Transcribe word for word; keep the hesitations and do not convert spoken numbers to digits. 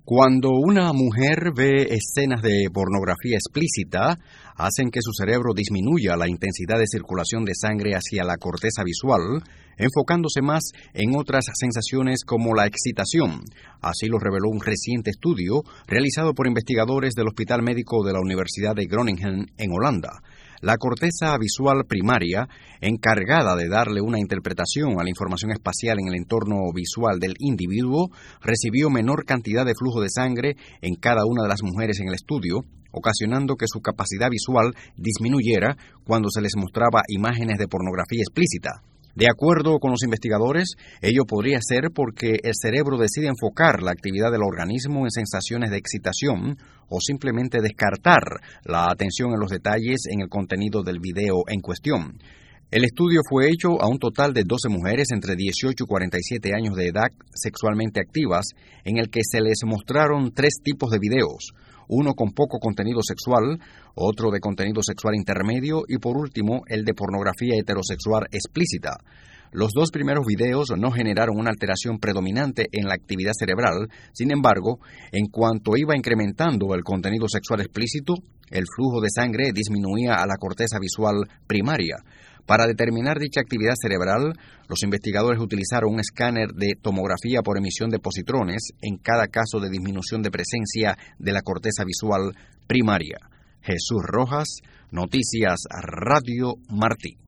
Cuando una mujer ve escenas de pornografía explícita, hacen que su cerebro disminuya la intensidad de circulación de sangre hacia la corteza visual, enfocándose más en otras sensaciones como la excitación. Así lo reveló un reciente estudio realizado por investigadores del Hospital Médico de la Universidad de Groningen en Holanda. La corteza visual primaria, encargada de darle una interpretación a la información espacial en el entorno visual del individuo, recibió menor cantidad de flujo de sangre en cada una de las mujeres en el estudio, ocasionando que su capacidad visual disminuyera cuando se les mostraba imágenes de pornografía explícita. De acuerdo con los investigadores, ello podría ser porque el cerebro decide enfocar la actividad del organismo en sensaciones de excitación o simplemente descartar la atención en los detalles en el contenido del video en cuestión. El estudio fue hecho a un total de doce mujeres entre dieciocho y cuarenta y siete años de edad sexualmente activas, en el que se les mostraron tres tipos de videos: uno con poco contenido sexual, otro de contenido sexual intermedio y por último el de pornografía heterosexual explícita. Los dos primeros videos no generaron una alteración predominante en la actividad cerebral. Sin embargo, en cuanto iba incrementando el contenido sexual explícito, el flujo de sangre disminuía a la corteza visual primaria. Para determinar dicha actividad cerebral, los investigadores utilizaron un escáner de tomografía por emisión de positrones en cada caso de disminución de presencia de la corteza visual primaria. Jesús Rojas, Noticias Radio Martí.